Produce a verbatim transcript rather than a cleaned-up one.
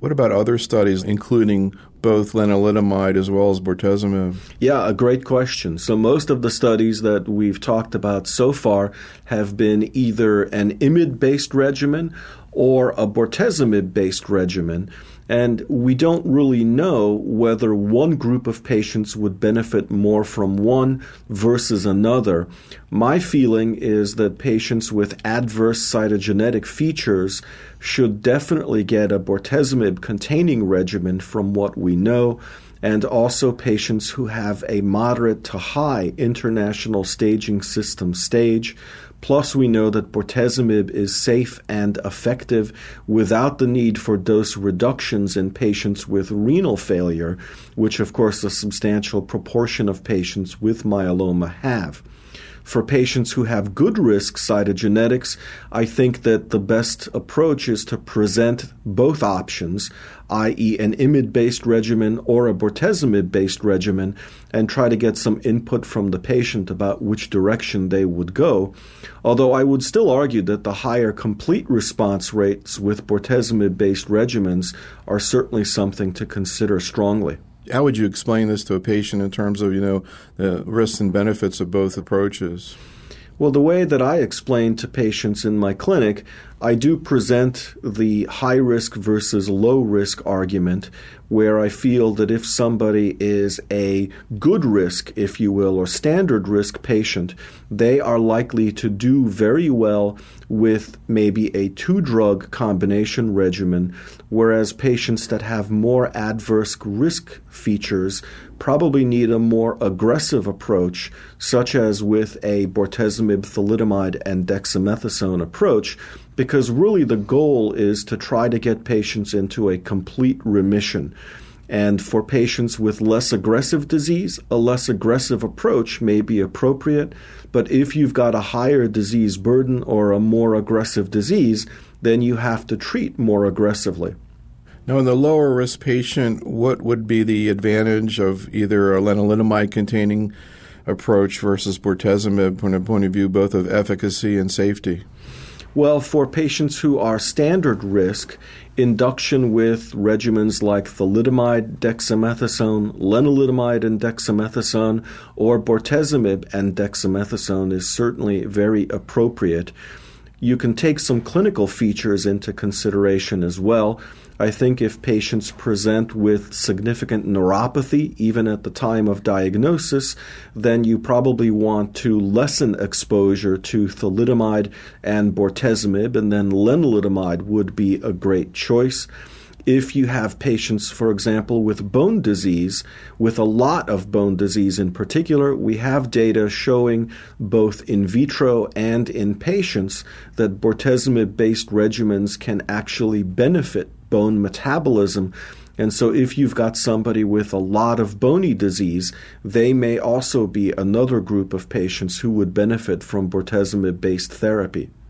What about other studies, including both lenalidomide as well as bortezomib? Yeah, a great question. So most of the studies that we've talked about so far have been either an I M I D-based regimen or a bortezomib-based regimen. And we don't really know whether one group of patients would benefit more from one versus another. My feeling is that patients with adverse cytogenetic features should definitely get a bortezomib-containing regimen from what we know, and also patients who have a moderate to high international staging system stage. Plus, we know that bortezomib is safe and effective without the need for dose reductions in patients with renal failure, which, of course, a substantial proportion of patients with myeloma have. For patients who have good risk cytogenetics, I think that the best approach is to present both options, that is an I M I D-based regimen or a bortezomib-based regimen, and try to get some input from the patient about which direction they would go. Although I would still argue that the higher complete response rates with bortezomib-based regimens are certainly something to consider strongly. How would you explain this to a patient in terms of, you know, the risks and benefits of both approaches? Well, the way that I explain to patients in my clinic, I do present the high-risk versus low-risk argument, where I feel that if somebody is a good risk, if you will, or standard risk patient, they are likely to do very well with maybe a two-drug combination regimen, whereas patients that have more adverse risk features probably need a more aggressive approach, such as with a bortezomib, thalidomide, and dexamethasone approach, because really the goal is to try to get patients into a complete remission. And for patients with less aggressive disease, a less aggressive approach may be appropriate. But if you've got a higher disease burden or a more aggressive disease, then you have to treat more aggressively. Now, in the lower risk patient, what would be the advantage of either a lenalidomide-containing approach versus bortezomib from the point of view both of efficacy and safety? Well, for patients who are standard risk, induction with regimens like thalidomide, dexamethasone, lenalidomide and dexamethasone, or bortezomib and dexamethasone is certainly very appropriate. You can take some clinical features into consideration as well. I think if patients present with significant neuropathy, even at the time of diagnosis, then you probably want to lessen exposure to thalidomide and bortezomib, and then lenalidomide would be a great choice. If you have patients, for example, with bone disease, with a lot of bone disease in particular, we have data showing both in vitro and in patients that bortezomib-based regimens can actually benefit bone metabolism. And so if you've got somebody with a lot of bony disease, they may also be another group of patients who would benefit from bortezomib-based therapy.